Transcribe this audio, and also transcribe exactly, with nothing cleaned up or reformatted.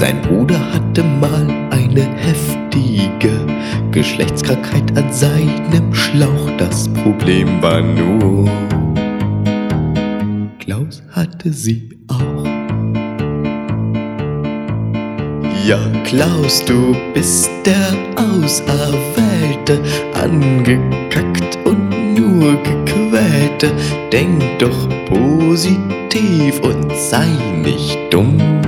Sein Bruder hatte mal eine heftige Geschlechtskrankheit an seinem Schlauch. Das Problem war nur, Klaus hatte sie auch. Ja, Klaus, du bist der Auserwählte, angekackt und nur gequälte. Denk doch positiv und sei nicht dumm.